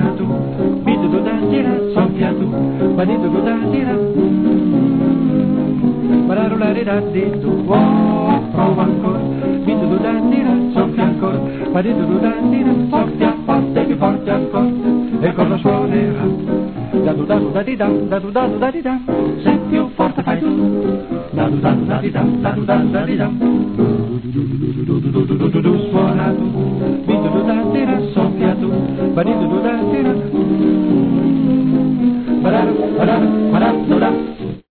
tu, bidu du da tira, soffia tu, badidu du da tira, bararulari da di tu, oh, prova ancora, bidu du da tira, soffia ancora, badidu du da tira, soffia forte, più forte ancora, e cosa suonerà? Da du da di da, da du da di da, se più forte fai tu, da du da di da, da du da di da,